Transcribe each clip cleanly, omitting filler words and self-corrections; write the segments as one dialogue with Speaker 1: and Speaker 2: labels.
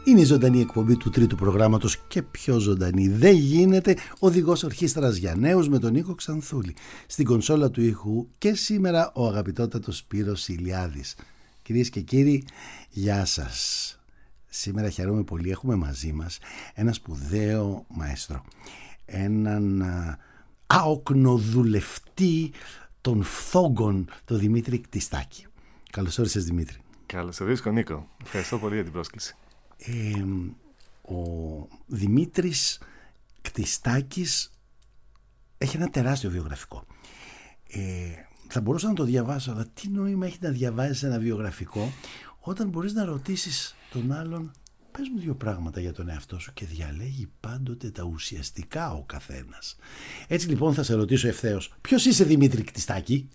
Speaker 1: Είναι η ζωντανή εκπομπή του τρίτου προγράμματος και πιο ζωντανή δεν γίνεται, οδηγός ορχήστρας για νέους με τον Νίκο Ξανθούλη. Στην κονσόλα του ήχου και σήμερα ο αγαπητότατος Σπύρος Ηλιάδης. Κυρίες και κύριοι, γεια σας. Σήμερα χαίρομαι πολύ, έχουμε μαζί μας ένα σπουδαίο μαέστρο, έναν άοκνοδουλευτή των φθόγκων, τον Δημήτρη Κτιστάκη. Καλώς όρισες, Δημήτρη.
Speaker 2: Καλώς ορίσατε, Νίκο. Ευχαριστώ πολύ για την πρόσκληση.
Speaker 1: Ο Δημήτρης Κτιστάκης έχει ένα τεράστιο βιογραφικό. Θα μπορούσα να το διαβάσω, αλλά τι νόημα έχει να διαβάζεις ένα βιογραφικό όταν μπορείς να ρωτήσεις τον άλλον, πες μου δύο πράγματα για τον εαυτό σου, και διαλέγει πάντοτε τα ουσιαστικά ο καθένας. Έτσι λοιπόν θα σε ρωτήσω ευθέως, ποιος είσαι, Δημήτρη Κτιστάκη?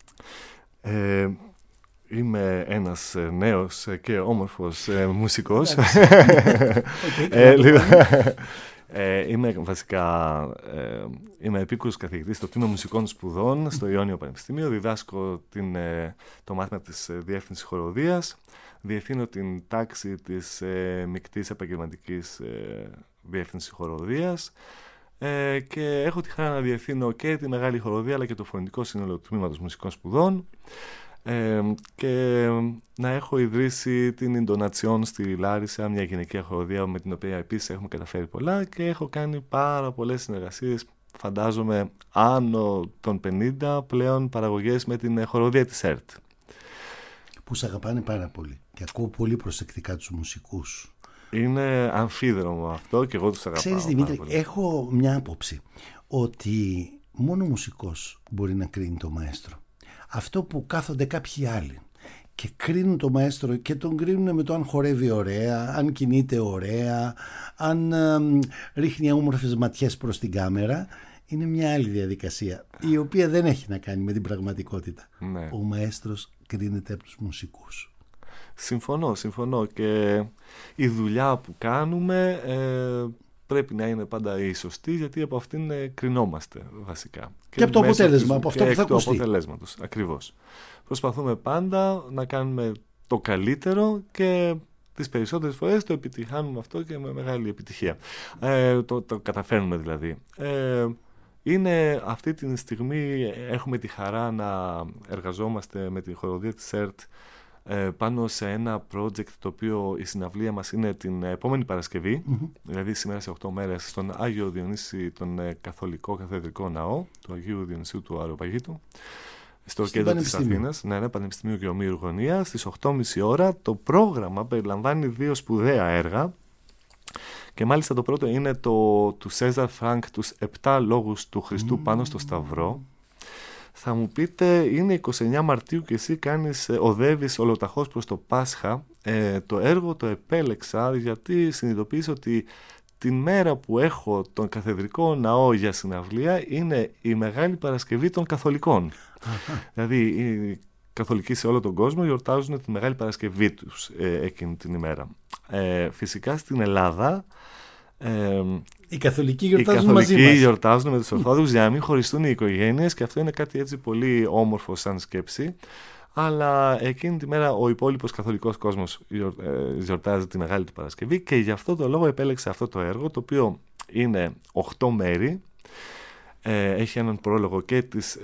Speaker 2: Είμαι ένας νέος και όμορφος μουσικός. Είμαι βασικά είμαι επίκουρος καθηγητής στο Τμήμα Μουσικών Σπουδών στο Ιόνιο Πανεπιστήμιο. Διδάσκω το μάθημα της διεύθυνσης χοροδίας. Διευθύνω την τάξη της μεικτής επαγγελματικής διεύθυνσης χοροδίας. Και έχω τη χαρά να διευθύνω και τη μεγάλη χοροδία αλλά και το φωνητικό σύνολο του Τμήματος Μουσικών Σπουδών. Και να έχω ιδρύσει την Ιντονατσιόν στη Λάρισα, μια γυναικεία χοροδία με την οποία επίσης έχουμε καταφέρει πολλά, και έχω κάνει πάρα πολλές συνεργασίες, φαντάζομαι άνω των 50 πλέον παραγωγές με την χοροδία της ΕΡΤ.
Speaker 1: Που σε αγαπάνε πάρα πολύ και ακούω πολύ προσεκτικά τους μουσικούς.
Speaker 2: Είναι αμφίδρομο αυτό και εγώ τους αγαπάω.
Speaker 1: Ξέρεις, Δημήτρη, έχω μια άποψη ότι μόνο ο μουσικός μπορεί να κρίνει το μαέστρο. Αυτό που κάθονται κάποιοι άλλοι και κρίνουν το μαέστρο και τον κρίνουν με το αν χορεύει ωραία, αν κινείται ωραία, αν ρίχνει όμορφες ματιές προς την κάμερα, είναι μια άλλη διαδικασία, η οποία δεν έχει να κάνει με την πραγματικότητα.
Speaker 2: Ναι.
Speaker 1: Ο μαέστρος κρίνεται από τους μουσικούς.
Speaker 2: Συμφωνώ, και η δουλειά που κάνουμε πρέπει να είναι πάντα η σωστή, γιατί από αυτήν κρινόμαστε βασικά.
Speaker 1: Και από το αποτέλεσμα, από αυτό που θα ακουστεί.
Speaker 2: Και του αποτελέσματος, ακριβώς. Προσπαθούμε πάντα να κάνουμε το καλύτερο και τις περισσότερες φορές το επιτυχάνουμε αυτό και με μεγάλη επιτυχία. Το καταφέρνουμε δηλαδή. Είναι αυτή τη στιγμή, έχουμε τη χαρά να εργαζόμαστε με τη χοροδία της ΕΡΤ πάνω σε ένα project το οποίο η συναυλία μας είναι την επόμενη Παρασκευή, δηλαδή σήμερα σε 8 μέρες, στον Άγιο Διονύση, τον καθολικό καθεδρικό ναό του Αγίου Διονυσίου του Αεροπαγήτου, στο κέντρο της Αθήνας, Πανεπιστημίου Γεωμήρου Γωνία, στις 8.30 ώρα. Το πρόγραμμα περιλαμβάνει 2 σπουδαία έργα, και μάλιστα το πρώτο είναι του Σέζαρ Φρανκ, τους 7 λόγους του Χριστού πάνω στο Σταυρό. Θα μου πείτε, είναι 29 Μαρτίου και εσύ οδεύεις ολοταχώς προς το Πάσχα. Το έργο το επέλεξα γιατί συνειδητοποίησα ότι την μέρα που έχω τον καθεδρικό ναό για συναυλία είναι η Μεγάλη Παρασκευή των Καθολικών. Δηλαδή οι καθολικοί σε όλο τον κόσμο γιορτάζουν τη Μεγάλη Παρασκευή τους εκείνη την ημέρα. Φυσικά στην Ελλάδα
Speaker 1: οι καθολικοί γιορτάζουν μαζί μας.
Speaker 2: Γιορτάζουν με τους Ορθόδοξους για να μην χωριστούν οι οικογένειες, και αυτό είναι κάτι έτσι πολύ όμορφο σαν σκέψη. Αλλά εκείνη τη μέρα ο υπόλοιπος καθολικός κόσμος γιορτάζει τη Μεγάλη του Παρασκευή, και γι' αυτό το λόγο επέλεξε αυτό το έργο, το οποίο είναι 8 μέρη. Έχει έναν πρόλογο και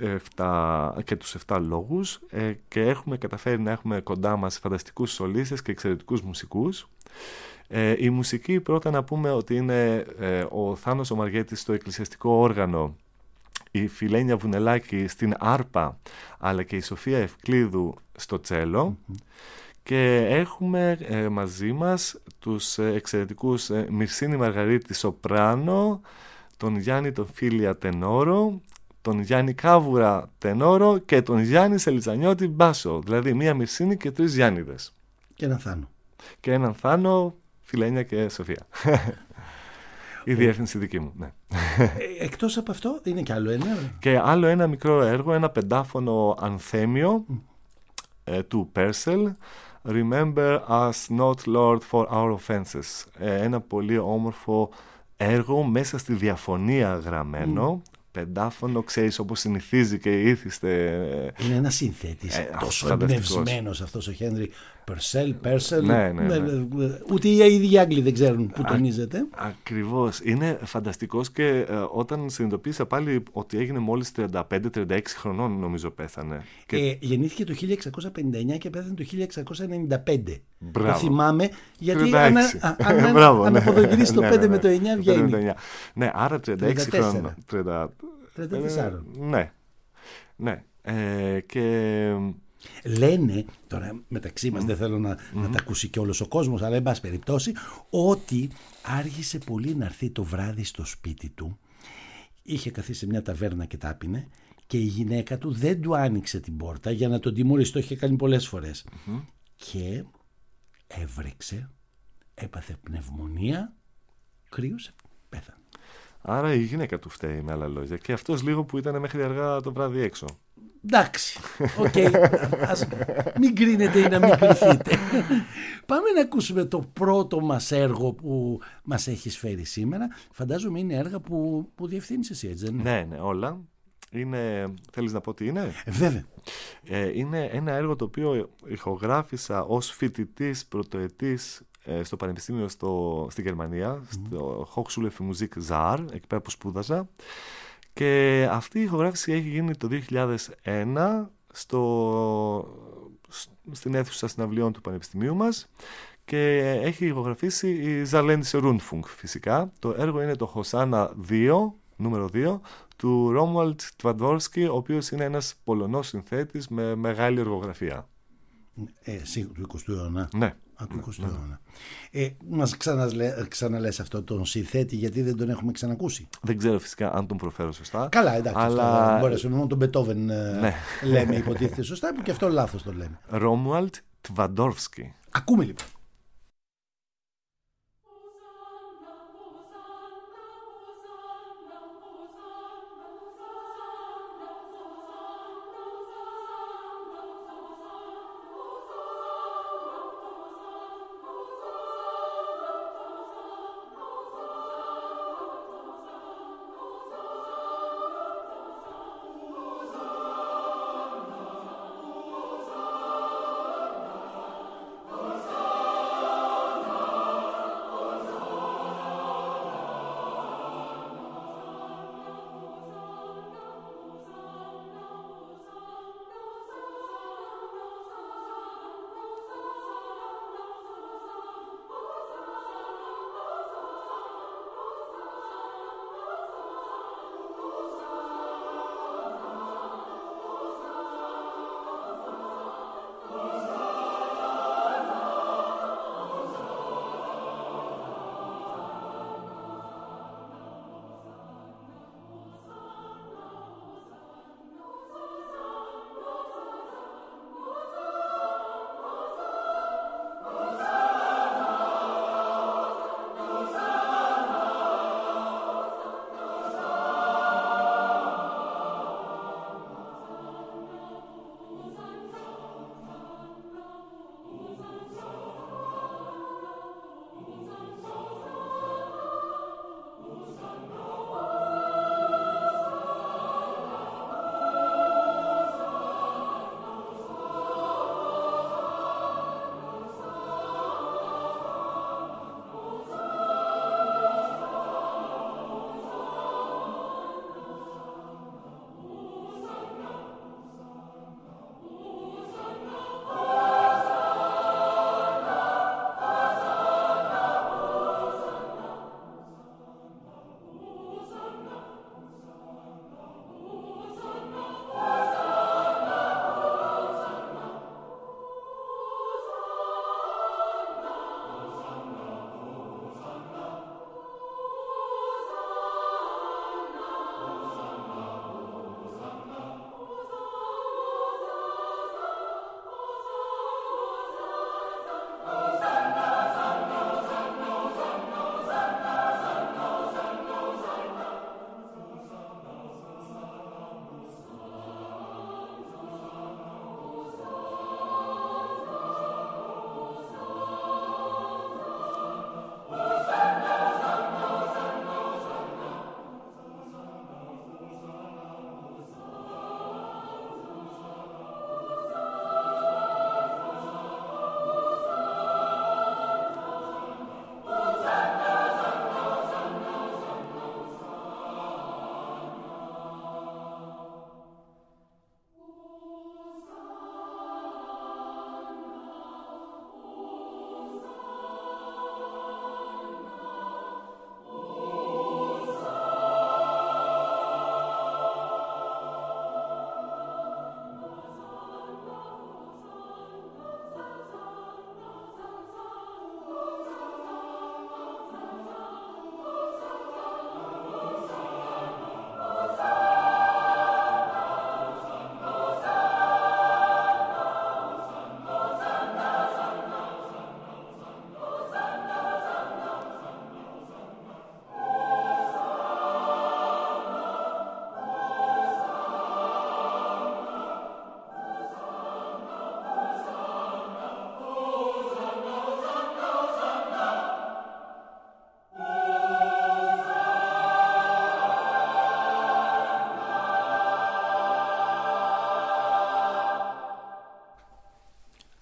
Speaker 2: τους 7 λόγους, και έχουμε καταφέρει να έχουμε κοντά μας φανταστικούς σολίστες και εξαιρετικούς μουσικούς. Η μουσική, πρώτα να πούμε ότι είναι ο Θάνος ο Μαργέτης στο εκκλησιαστικό όργανο, η Φιλένια Βουνελάκη στην άρπα, αλλά και η Σοφία Ευκλίδου στο τσέλο. Και έχουμε μαζί μας τους εξαιρετικούς Μυρσίνη Μαργαρίτη σοπράνο, τον Γιάννη τον Φίλια τενόρο, τον Γιάννη Κάβουρα τενόρο και τον Γιάννη Σελιτσανιώτη μπάσο. Δηλαδή μία Μυρσίνη και 3 Γιάννηδες. Και έναν Θάνο, Φιλένια και Σοφία. Η διεύθυνση δική μου, ναι.
Speaker 1: Εκτός από αυτό είναι και άλλο ένα.
Speaker 2: Και άλλο ένα μικρό έργο, ένα 5φωνο ανθέμιο του Purcell, Remember us not, Lord, for our offenses. Ένα πολύ όμορφο έργο μέσα στη διαφωνία γραμμένο. 5φωνο, ξέρεις, όπως συνηθίζει και ήθιστε.
Speaker 1: Είναι ένα συνθέτης τόσο εμπνευσμένος αυτός ο Χένρι. Purcell.
Speaker 2: Ναι.
Speaker 1: Ούτε οι ίδιοι Άγγλοι δεν ξέρουν που τονίζεται.
Speaker 2: Ακριβώς. Είναι φανταστικός και όταν συνειδητοποίησα πάλι ότι έγινε μόλις 35-36 χρονών, νομίζω πέθανε.
Speaker 1: Γεννήθηκε το 1659 και πέθανε το 1695.
Speaker 2: Μπράβο.
Speaker 1: Το θυμάμαι γιατί
Speaker 2: 36.
Speaker 1: αν αποδογυρίσει το 5 με το 9 βγαίνει.
Speaker 2: Ναι, άρα 36 χρόνια.
Speaker 1: 34.
Speaker 2: Ναι. Και...
Speaker 1: Λένε, τώρα μεταξύ μας δεν θέλω να τα ακούσει και όλος ο κόσμος, αλλά εν πάση περιπτώσει, ότι άργησε πολύ να έρθει το βράδυ στο σπίτι του. Είχε καθίσει σε μια ταβέρνα και τάπινε και η γυναίκα του δεν του άνοιξε την πόρτα για να τον τιμωρήσει. Το είχε κάνει πολλές φορές. Και έβρεξε, έπαθε πνευμονία, κρύωσε, πέθανε.
Speaker 2: Άρα η γυναίκα του φταίει, με άλλα λόγια. Και αυτός λίγο που ήταν μέχρι αργά το βράδυ έξω.
Speaker 1: Εντάξει, ας μην κρίνετε ή να μην κρυφτείτε. Πάμε να ακούσουμε το πρώτο μας έργο που μας έχεις φέρει σήμερα. Φαντάζομαι είναι έργα που διευθύνεις εσύ, έτσι δεν είναι?
Speaker 2: Ναι, όλα. Θέλεις να πω τι είναι?
Speaker 1: Βέβαια.
Speaker 2: Είναι ένα έργο το οποίο ηχογράφησα ως φοιτητής πρωτοετής στο Πανεπιστήμιο στη Γερμανία, στο Hochschule für Musik Saar, εκεί πέρα που σπούδαζα. Και αυτή η ηχογράφηση έχει γίνει το 2001 στην αίθουσα συναυλιών του Πανεπιστημίου μας και έχει ηχογραφήσει η Saarländische Rundfunk φυσικά. Το έργο είναι το Hosanna 2, νούμερο 2, του Romuald Twardowski, ο οποίος είναι ένας Πολωνός συνθέτης με μεγάλη εργογραφία.
Speaker 1: Του 20ου αιώνα.
Speaker 2: Ναι.
Speaker 1: Του 20ου αιώνα. Μας ξαναλες αυτό τον συνθέτη, γιατί δεν τον έχουμε ξανακούσει?
Speaker 2: Δεν ξέρω φυσικά αν τον προφέρω σωστά.
Speaker 1: Καλά, εντάξει, αλλά... μπορέσουμε μόνο τον Μπετόβεν λέμε, υποτίθεται σωστά, που και αυτό λάθος το λέμε.
Speaker 2: Romuald Twardowski.
Speaker 1: Ακούμε λοιπόν.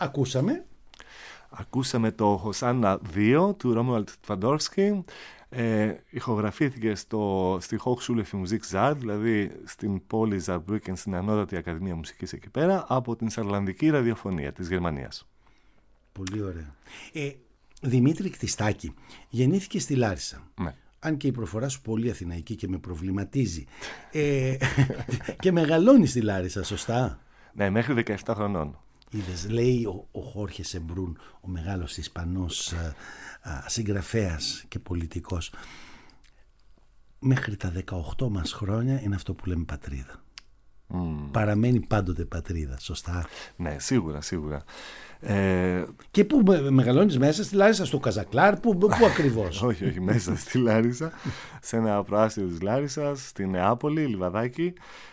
Speaker 1: Ακούσαμε
Speaker 2: το Χοσάννα 2 του Ρόμουαλντ Τβαντόρσκι. Ηχογραφήθηκε στη Hochschule für Musik Saar, δηλαδή στην πόλη Saarbrücken, στην Ανώτατη Ακαδημία Μουσικής εκεί πέρα, από την Σαρλανδική Ραδιοφωνία της Γερμανίας.
Speaker 1: Πολύ ωραία. Δημήτρη Κτιστάκη, γεννήθηκε στη Λάρισα.
Speaker 2: Ναι.
Speaker 1: Αν και η προφορά σου πολύ αθηναϊκή και με προβληματίζει. Και μεγαλώνει στη Λάρισα, σωστά?
Speaker 2: Ναι, μέχρι 17 χρονών.
Speaker 1: Είδες, λέει ο Χόρχε Σεμπρούν, ο μεγάλος Ισπανός συγγραφέας και πολιτικός, μέχρι τα 18 μας χρόνια είναι αυτό που λέμε πατρίδα. Παραμένει πάντοτε πατρίδα, σωστά?
Speaker 2: Ναι, σίγουρα.
Speaker 1: Και πού μεγαλώνεις, μέσα στη Λάρισα, στο Καζακλάρ, πού ακριβώς?
Speaker 2: όχι, μέσα στη Λάρισα, σε ένα προάστιο της Λάρισας, στη Νεάπολη, Λιβαδάκι,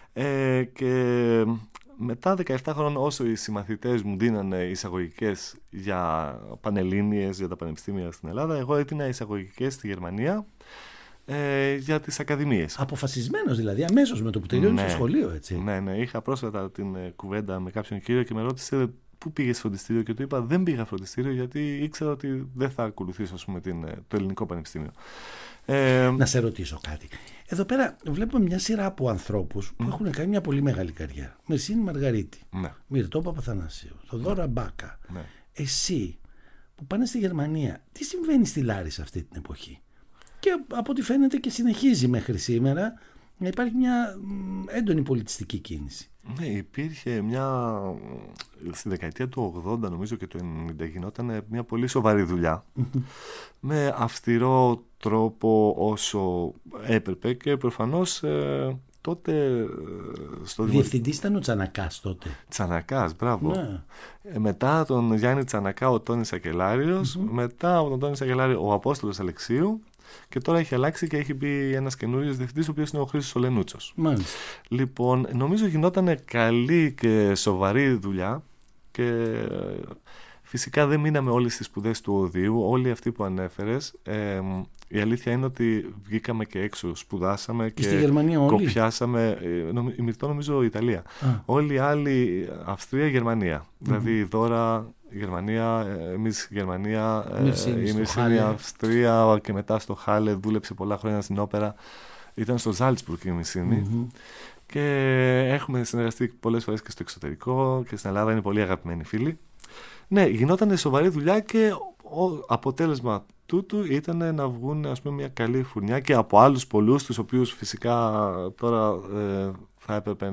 Speaker 2: και μετά 17 χρόνια, όσο οι συμμαθητές μου δίνανε εισαγωγικές για πανελλήνιες, για τα πανεπιστήμια στην Ελλάδα, εγώ έδινα εισαγωγικές στη Γερμανία για τις ακαδημίες.
Speaker 1: Αποφασισμένος δηλαδή, αμέσως με το που τελειώνεις στο σχολείο, έτσι?
Speaker 2: Ναι. Είχα πρόσφατα την κουβέντα με κάποιον κύριο και με ρώτησε πού πήγες φροντιστήριο, και του είπα δεν πήγα φροντιστήριο γιατί ήξερα ότι δεν θα ακολουθήσω, ας πούμε, το ελληνικό πανεπιστήμιο.
Speaker 1: Να σε ρωτήσω κάτι. Εδώ πέρα βλέπουμε μια σειρά από ανθρώπους που έχουν κάνει μια πολύ μεγάλη καριέρα. Μερσίνη Μαργαρίτη, Μυρτώ Παπαθανασίου, Θοδόρα Μπάκα.
Speaker 2: Ναι.
Speaker 1: Εσύ που πάνε στη Γερμανία, τι συμβαίνει στη Λάρισα αυτή την εποχή? Και από ό,τι φαίνεται και συνεχίζει μέχρι σήμερα να υπάρχει μια έντονη πολιτιστική κίνηση.
Speaker 2: Ναι, υπήρχε στη δεκαετία του 80 νομίζω και του 90 γινόταν μια πολύ σοβαρή δουλειά με αυστηρό τρόπο όσο έπρεπε, και προφανώς τότε
Speaker 1: Διευθυντής ήταν ο Τσανακάς τότε.
Speaker 2: Τσανακάς, μπράβο.
Speaker 1: Ναι.
Speaker 2: Μετά τον Γιάννη Τσανακά ο Τόνης Σακελάριος, μετά από τον Τόνη Σακελάριο ο Απόστολος Αλεξίου, και τώρα έχει αλλάξει και έχει μπει ένας καινούριος διευθυντής, ο οποίος είναι ο Χρήστος Ολενούτσος.
Speaker 1: Μάλιστα.
Speaker 2: Λοιπόν, νομίζω γινόταν καλή και σοβαρή δουλειά, και φυσικά δεν μείναμε όλες τις σπουδές του οδείου, όλοι αυτοί που ανέφερες. Η αλήθεια είναι ότι βγήκαμε και έξω, σπουδάσαμε και
Speaker 1: στη Γερμανία
Speaker 2: κοπιάσαμε. Η Μυρτώ νομίζω Ιταλία. Όλοι οι άλλοι Αυστρία, Γερμανία. Δηλαδή η Δώρα Γερμανία, εμείς Γερμανία, η Μυρσίνη Αυστρία, και μετά στο Χάλε δούλεψε πολλά χρόνια στην όπερα. Ήταν στο Ζάλτσμπουργκ η Μυρσίνη. Και έχουμε συνεργαστεί πολλές φορές και στο εξωτερικό και στην Ελλάδα, είναι πολύ αγαπημένοι φίλοι. Ναι, γινόταν σοβαρή δουλειά, και αποτέλεσμα τούτου ήταν να βγουν, ας πούμε, μια καλή φουρνιά, και από άλλους πολλούς, τους οποίους φυσικά τώρα θα έπρεπε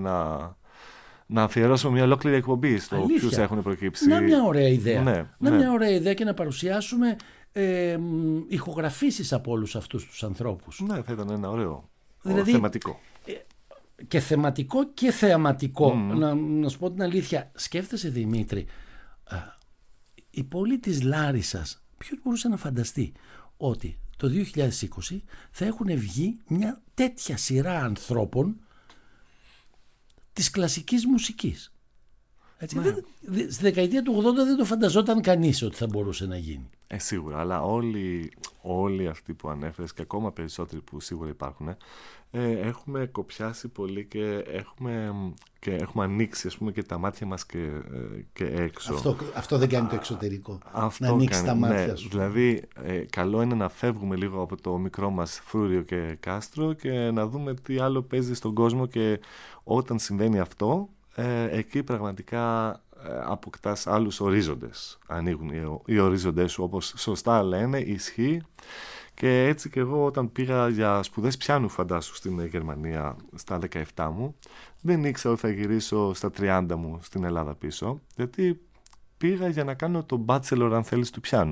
Speaker 2: να αφιερώσουμε μια ολόκληρη εκπομπή στο ποιους έχουν προκύψει.
Speaker 1: Να μια ωραία ιδέα.
Speaker 2: Ναι.
Speaker 1: Μια ωραία ιδέα, και να παρουσιάσουμε ηχογραφήσεις από όλους αυτούς τους ανθρώπους.
Speaker 2: Ναι, θα ήταν ένα ωραίο
Speaker 1: δηλαδή,
Speaker 2: θεματικό.
Speaker 1: Και θεματικό και θεαματικό. Να σου πω την αλήθεια, σκέφτεσαι, Δημήτρη, η πόλη της Λάρισσας, ποιος μπορούσε να φανταστεί ότι το 2020 θα έχουν βγει μια τέτοια σειρά ανθρώπων της κλασικής μουσικής. Έτσι, στη δεκαετία του 80 δεν το φανταζόταν κανείς ότι θα μπορούσε να γίνει.
Speaker 2: Σίγουρα, αλλά όλοι αυτοί που ανέφερες, και ακόμα περισσότεροι που σίγουρα υπάρχουν, έχουμε κοπιάσει πολύ και έχουμε ανοίξει, ας πούμε, και τα μάτια μας και έξω.
Speaker 1: Αυτό δεν κάνει το εξωτερικό.
Speaker 2: Αυτό
Speaker 1: να ανοίξει τα μάτια σου.
Speaker 2: Δηλαδή, καλό είναι να φεύγουμε λίγο από το μικρό μας Φρούριο και Κάστρο και να δούμε τι άλλο παίζει στον κόσμο, και όταν συμβαίνει αυτό, εκεί πραγματικά αποκτάς άλλους ορίζοντες. Ανοίγουν οι ορίζοντες σου, όπως σωστά λένε, ισχύει. Και έτσι και εγώ, όταν πήγα για σπουδές πιάνου, φαντάσου, στην Γερμανία στα 17 μου, δεν ήξερα ότι θα γυρίσω στα 30 μου στην Ελλάδα πίσω, γιατί πήγα για να κάνω το bachelor, αν θέλεις, του πιάνου.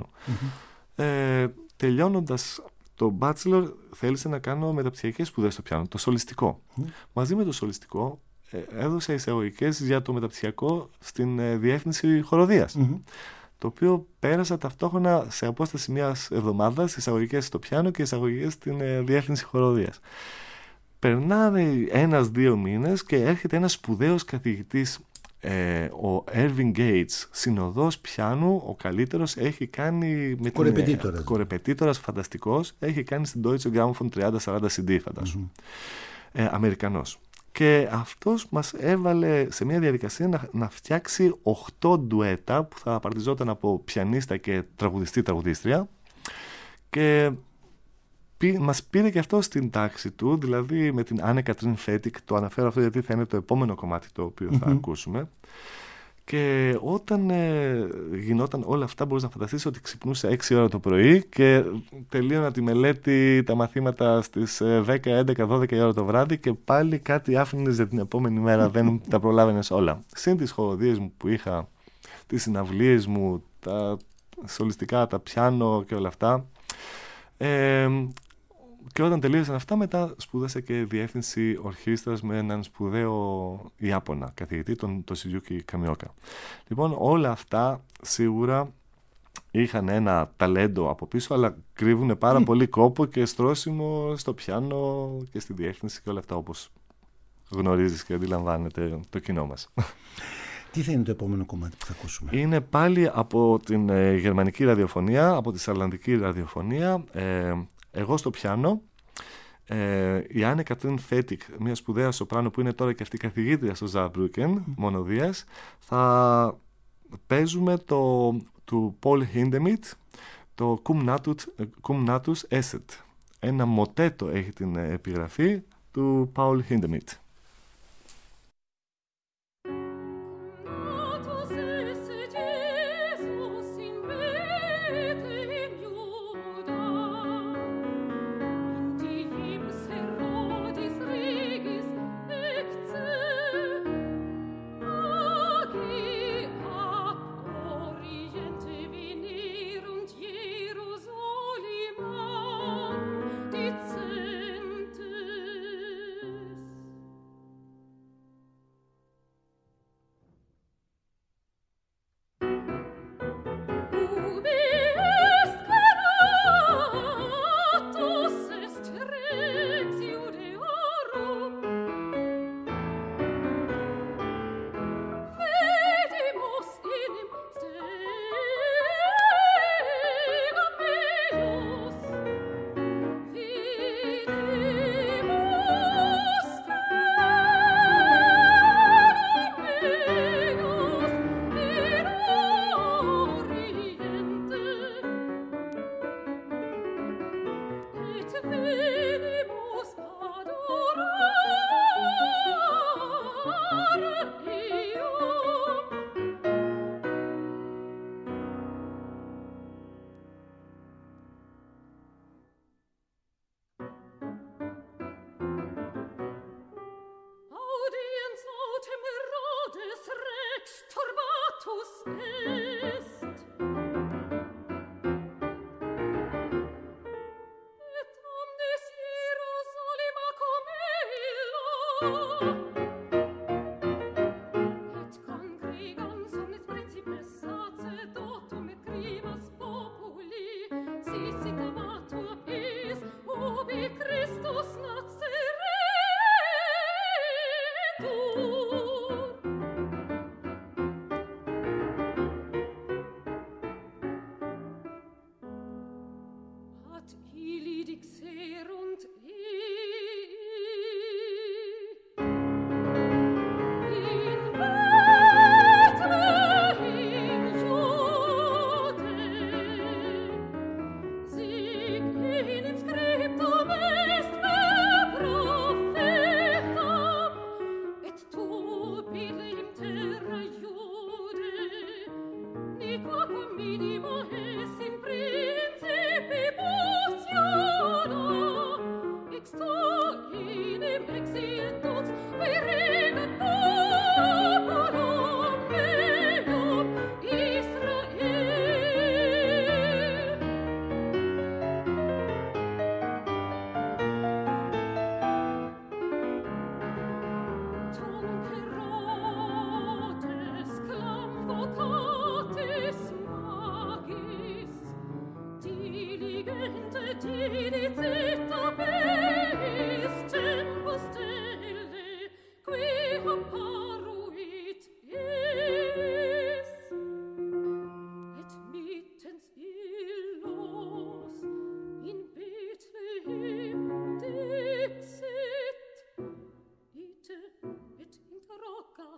Speaker 2: Τελειώνοντας το bachelor, θέλησα να κάνω μεταπτυχιακές σπουδές στο πιάνο, το σολιστικό. Μαζί με το σολιστικό έδωσα εισαγωγικές για το μεταπτυχιακό στην διεύθυνση χοροδίας. Το οποίο πέρασα ταυτόχρονα σε απόσταση μιας εβδομάδας, εισαγωγικές στο πιάνο και εισαγωγικές στην διεύθυνση χοροδίας. Περνάνε 1-2 μήνες και έρχεται ένας σπουδαίος καθηγητής, ο Irving Gates, συνοδός πιάνου, ο καλύτερος, έχει κάνει με κορεπετήτορας φανταστικός, έχει κάνει στην Deutsche Grammophon 30-40 CD, φαντάσου. Αμερικανός. Και αυτός μας έβαλε σε μια διαδικασία να φτιάξει 8 ντουέτα που θα απαρτιζόταν από πιανίστα και τραγουδιστή-τραγουδίστρια, και μας πήρε και αυτό στην τάξη του, δηλαδή με την Άννε Κατρίν Φέτικ. Το αναφέρω αυτό γιατί θα είναι το επόμενο κομμάτι το οποίο θα ακούσουμε. Και όταν γινόταν όλα αυτά, μπορείς να φανταστείς ότι ξυπνούσε 6 ώρα το πρωί και τελείωνα τη μελέτη, τα μαθήματα στις 10, 11, 12 ώρα το βράδυ, και πάλι κάτι άφηνες για την επόμενη μέρα, δεν τα προλάβαινες όλα. Συν τις χοροδίες μου που είχα, τις συναυλίες μου, τα σολιστικά, τα πιάνο και όλα αυτά. Και όταν τελείωσαν αυτά, μετά σπούδασα και διεύθυνση ορχήστρας με έναν σπουδαίο Ιάπωνα καθηγητή, τον Σιζούκι Καμιόκα. Λοιπόν, όλα αυτά σίγουρα είχαν ένα ταλέντο από πίσω, αλλά κρύβουν πάρα πολύ κόπο και στρώσιμο στο πιάνο και στη διεύθυνση και όλα αυτά, όπως γνωρίζεις και αντιλαμβάνεται το κοινό μας.
Speaker 1: Τι θα είναι το επόμενο κομμάτι που θα ακούσουμε?
Speaker 2: Είναι πάλι από την γερμανική ραδιοφωνία, από τη σαρλανδική ραδιοφωνία. Εγώ στο πιάνο, η Άννε Κατρίν Φέτικ, μια σπουδαία σοπράνο που είναι τώρα και αυτή καθηγήτρια στο Ζαμπρούκεν, μονοδίας, θα παίζουμε του Paul Hindemith, το Cum Natus Esset. Ένα μοτέτο έχει την επιγραφή του Paul Hindemith.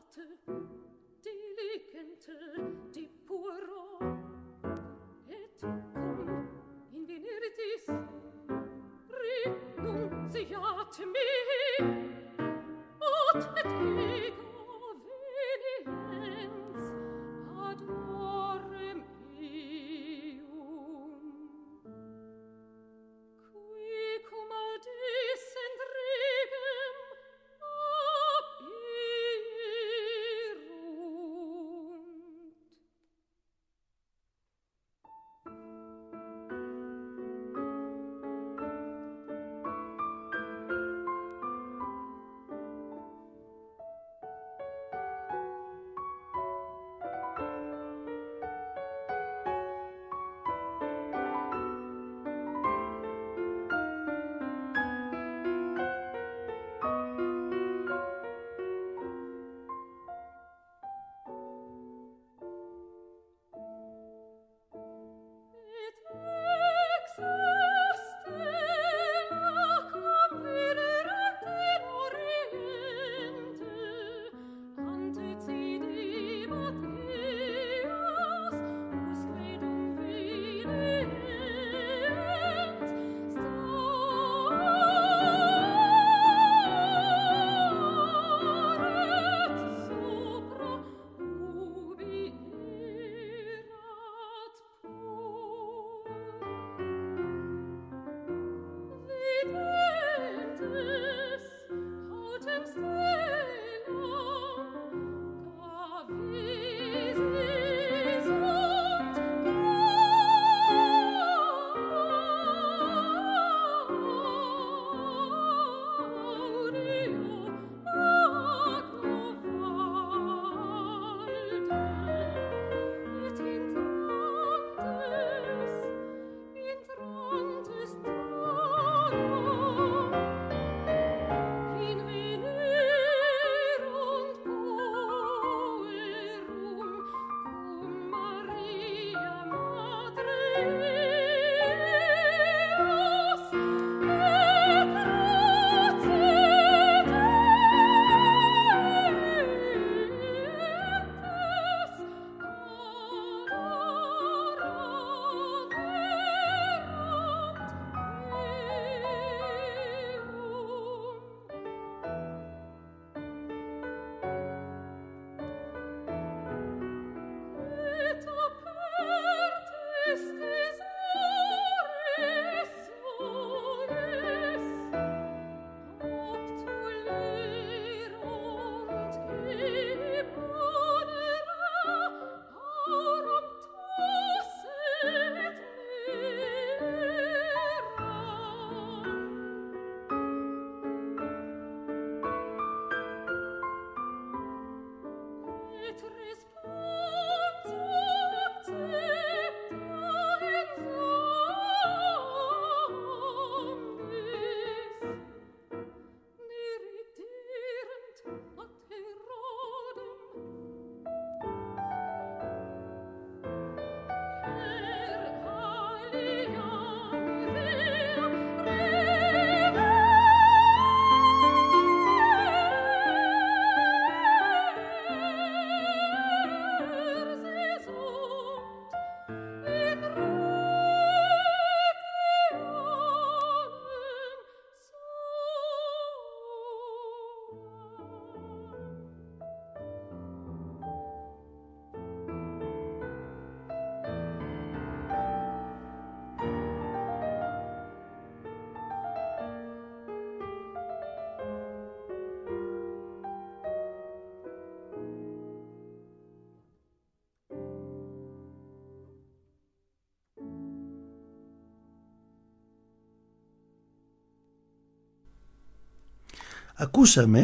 Speaker 1: Ακούσαμε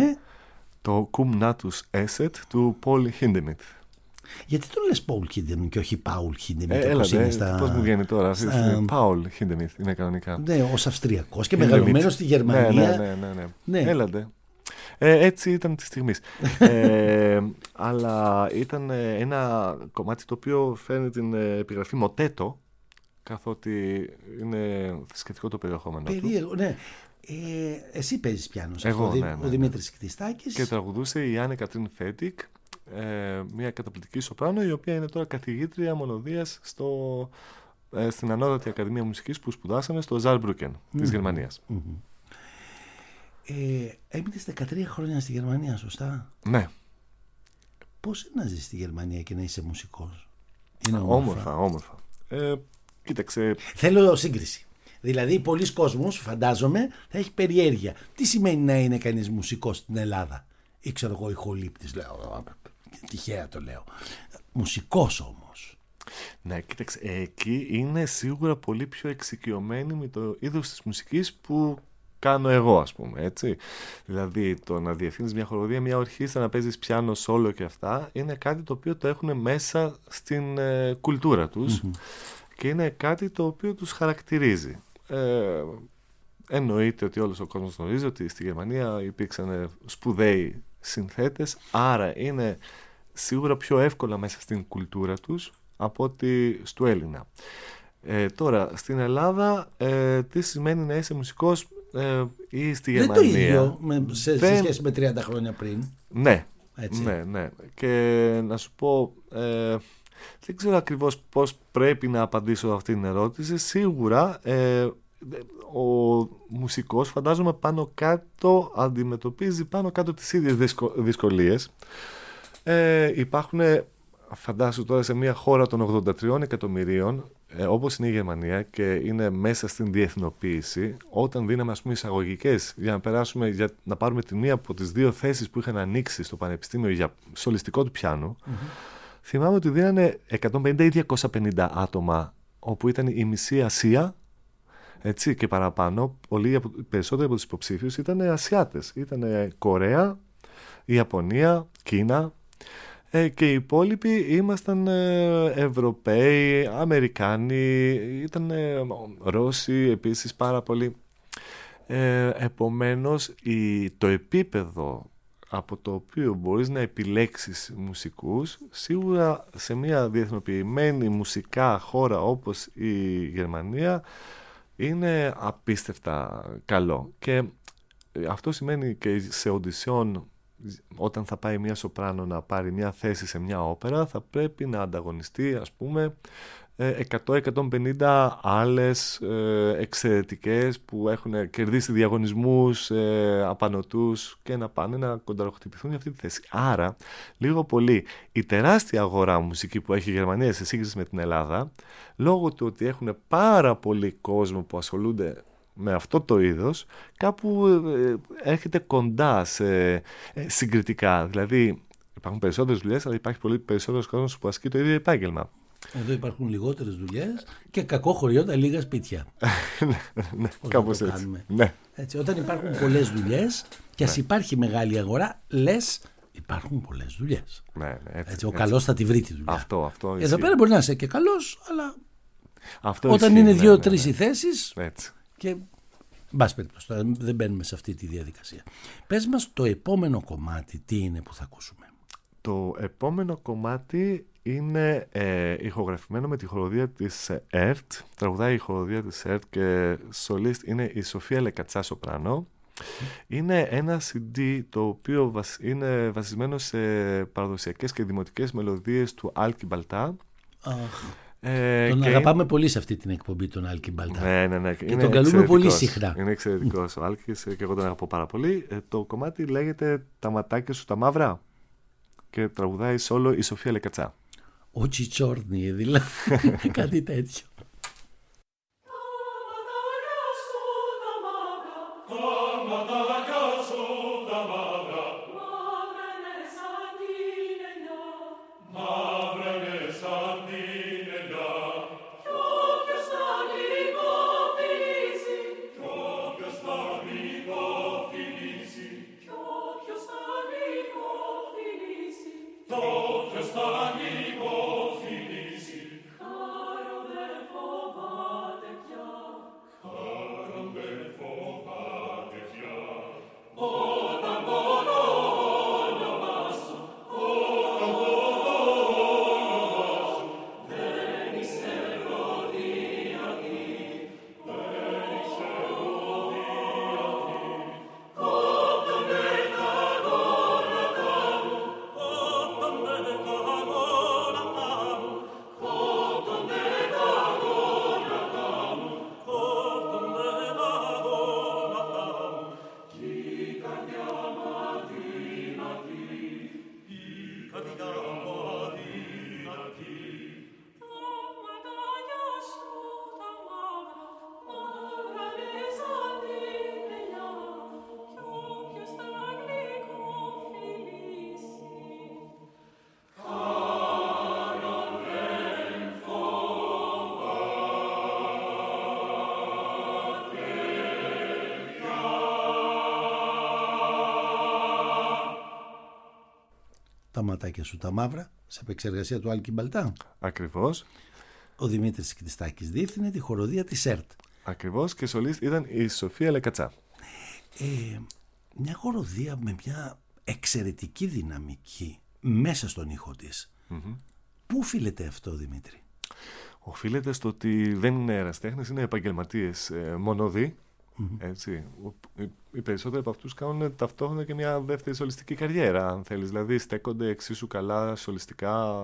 Speaker 2: το Cum Natus Esset του Paul Hindemith.
Speaker 1: Γιατί το λες Paul Hindemith και όχι Paul Hindemith?
Speaker 2: Πώς μου βγαίνει τώρα? Paul Hindemith είναι κανονικά.
Speaker 1: Ναι, ως Αυστριακός και μεγαλωμένος στη Γερμανία.
Speaker 2: Ναι. Έλατε. Έτσι ήταν τη στιγμή. Αλλά ήταν ένα κομμάτι το οποίο φέρνει την επιγραφή μοτέτο, καθότι είναι θρησκευτικό το περιεχόμενο του.
Speaker 1: Ναι. Εσύ παίζεις πιάνο.
Speaker 2: Εγώ,
Speaker 1: ο Δημήτρης Κτιστάκης.
Speaker 2: Και τραγουδούσε η Άννη Κατρίν Φέτικ, μια καταπληκτική σοπράνο, η οποία είναι τώρα καθηγήτρια μονοδίας στην Ανώτατη Ακαδημία Μουσικής που σπουδάσαμε στο Ζάρμπρουκεν της Γερμανίας.
Speaker 1: Έμεινες 13 χρόνια στη Γερμανία, σωστά?
Speaker 2: Ναι.
Speaker 1: Πώς είναι να ζεις στη Γερμανία και να είσαι μουσικός? Είναι
Speaker 2: όμορφα. Κοίταξε.
Speaker 1: Θέλω σύγκριση. Δηλαδή, πολλοί κόσμος, φαντάζομαι, θα έχει περιέργεια. Τι σημαίνει να είναι κανείς μουσικός στην Ελλάδα? Ή ξέρω εγώ, ηχολήπτης, λέω. Τυχαία το λέω. Μουσικός όμως.
Speaker 2: Ναι, κοίταξε. Εκεί είναι σίγουρα πολύ πιο εξοικειωμένοι με το είδος της μουσικής που κάνω εγώ, ας πούμε, έτσι. Δηλαδή, το να διευθύνεις μια χοροδία, μια ορχήστρα, να παίζεις πιάνο, σόλο και αυτά, είναι κάτι το οποίο το έχουν μέσα στην κουλτούρα τους και είναι κάτι το οποίο τους χαρακτηρίζει. Εννοείται ότι όλος ο κόσμος γνωρίζει ότι στη Γερμανία υπήρξαν σπουδαίοι συνθέτες, άρα είναι σίγουρα πιο εύκολα μέσα στην κουλτούρα τους από ότι στο Έλληνα. Τώρα, στην Ελλάδα, τι σημαίνει να είσαι μουσικός ή στη Γερμανία?
Speaker 1: Δεν το ίδιο σε σχέση με 30 χρόνια πριν.
Speaker 2: Ναι, ναι. Και να σου πω, δεν ξέρω ακριβώς πώς πρέπει να απαντήσω αυτή την ερώτηση. Σίγουρα ο μουσικός, φαντάζομαι, πάνω κάτω αντιμετωπίζει πάνω κάτω τις ίδιες δυσκολίες. Υπάρχουν, φαντάσου τώρα, σε μια χώρα των 83 εκατομμυρίων, όπως είναι η Γερμανία και είναι μέσα στην διεθνοποίηση, όταν δίναμε, ας πούμε, εισαγωγικές για να περάσουμε, να πάρουμε τη μία από τις δύο θέσεις που είχαν ανοίξει στο πανεπιστήμιο για σολιστικό του πιάνο, θυμάμαι ότι δίνανε 150 ή 250 άτομα, όπου ήταν η μισή Ασία, έτσι, και παραπάνω. Περισσότεροι από τους υποψήφιους ήταν Ασιάτες. Ήταν Κορέα, Ιαπωνία, Κίνα, και οι υπόλοιποι ήμασταν Ευρωπαίοι, Αμερικάνοι, ήταν Ρώσοι επίσης πάρα πολύ. Επομένως, το επίπεδο από το οποίο μπορείς να επιλέξεις μουσικούς, σίγουρα σε μια διεθνοποιημένη μουσικά χώρα όπως η Γερμανία, είναι απίστευτα καλό. Και αυτό σημαίνει και σε οντισιόν, όταν θα πάει μια σοπράνο να πάρει μια θέση σε μια όπερα, θα πρέπει να ανταγωνιστεί, ας πούμε, 100-150 άλλες εξαιρετικές που έχουν κερδίσει διαγωνισμούς απανωτούς και να πάνε να κονταροχτυπηθούν για αυτή τη θέση. Άρα, λίγο πολύ, η τεράστια αγορά μουσική που έχει η Γερμανία σε σύγκριση με την Ελλάδα, λόγω του ότι έχουν πάρα πολύ κόσμο που ασχολούνται με αυτό το είδος, κάπου έρχεται κοντά συγκριτικά. Δηλαδή, υπάρχουν περισσότερες δουλειές, αλλά υπάρχει πολύ περισσότερος κόσμος που ασκεί το ίδιο επάγγελμα.
Speaker 1: Εδώ υπάρχουν λιγότερες δουλειές και κακό χωριό τα λίγα σπίτια.
Speaker 2: Ναι, κάπως έτσι. Ναι.
Speaker 1: Έτσι. Όταν υπάρχουν πολλές δουλειές και ας υπάρχει μεγάλη αγορά, λες υπάρχουν πολλές δουλειές.
Speaker 2: Ναι,
Speaker 1: έτσι, ο καλός θα τη βρει τη δουλειά.
Speaker 2: Αυτό
Speaker 1: εδώ πέρα μπορεί να είσαι και καλός, αλλά
Speaker 2: αυτό
Speaker 1: όταν είναι 2-3 οι θέσεις.
Speaker 2: Έτσι.
Speaker 1: Και μπας περιπτώσει, τώρα δεν μπαίνουμε σε αυτή τη διαδικασία. Πες μας το επόμενο κομμάτι, τι είναι που θα ακούσουμε?
Speaker 2: Το επόμενο κομμάτι είναι ηχογραφημένο με τη χοροδία της ΕΡΤ. Τραγουδάει η χοροδία της ΕΡΤ και σολίστ είναι η Σοφία Λεκατσά σοπράνο. Είναι ένα CD το οποίο είναι βασισμένο σε παραδοσιακές και δημοτικές μελωδίες του Άλκη Μπαλτά.
Speaker 1: Τον αγαπάμε πολύ σε αυτή την εκπομπή, τον Άλκη Μπαλτά.
Speaker 2: Ναι.
Speaker 1: Και τον καλούμε πολύ συχνά.
Speaker 2: Είναι εξαιρετικός ο Άλκης και εγώ τον αγαπώ πάρα πολύ. Το κομμάτι λέγεται «Τα ματάκια σου τα μαύρα» και τραγουδάει σόλο η Σοφία Λεκατσά.
Speaker 1: Ο Τσιτσόρνι, δηλαδή. Κάτι τέτοιο.
Speaker 3: Caro del
Speaker 1: τα ματάκια σου τα μαύρα, σε επεξεργασία του Άλκη Μπαλτά.
Speaker 2: Ακριβώς.
Speaker 1: Ο Δημήτρης Κτιστάκης διεύθυνε τη χοροδία της ΕΡΤ.
Speaker 2: Ακριβώς, και σολίστ ήταν η Σοφία Λεκατσά.
Speaker 1: Μια χοροδία με μια εξαιρετική δυναμική μέσα στον ήχο της. Πού οφείλεται αυτό, Δημήτρη?
Speaker 2: Οφείλεται στο ότι δεν είναι ερασιτέχνες, είναι επαγγελματίες μονοδοί. Έτσι. Οι περισσότεροι από αυτούς κάνουν ταυτόχρονα και μια δεύτερη σολιστική καριέρα, αν θέλεις. Δηλαδή στέκονται εξίσου καλά σολιστικά